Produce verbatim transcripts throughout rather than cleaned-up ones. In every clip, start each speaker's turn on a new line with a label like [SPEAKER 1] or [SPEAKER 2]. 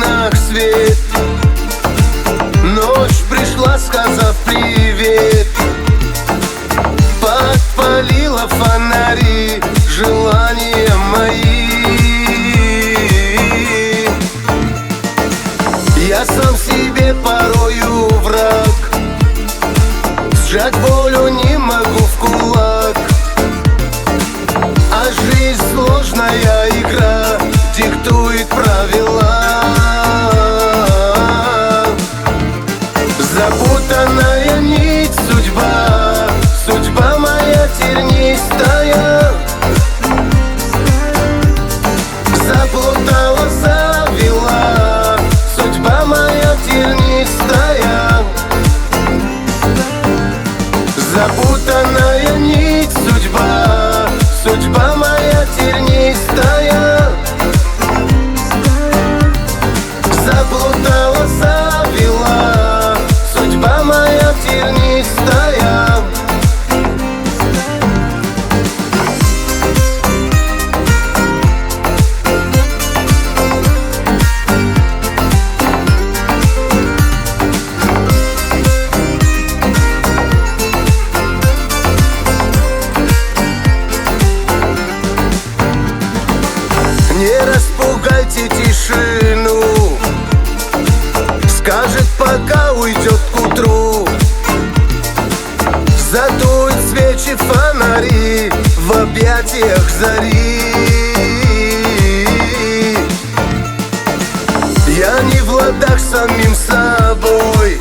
[SPEAKER 1] окнах свет. Ночь пришла, сказав привет. Подпалила фонари желания мои. Я сам себе порою враг, сжать волю не могу в кулак. А жизнь сложная игра, диктует правила. Запутанная нить судьба, судьба моя тернистая. Заплутала, завела, судьба моя тернистая. Запутанная нить судьба, судьба моя тернистая. Заплутала, завела, судьба моя тернистая. Не распугайте тишину, скажет, пока уйдет к утру. Задуют свечи, фонари в объятиях зари. Я не в ладах с самим собой,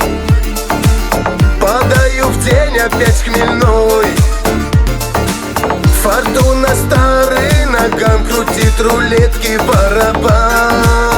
[SPEAKER 1] падаю в день опять хмельной. Фортуна старый ногам крутит рулетки барабан.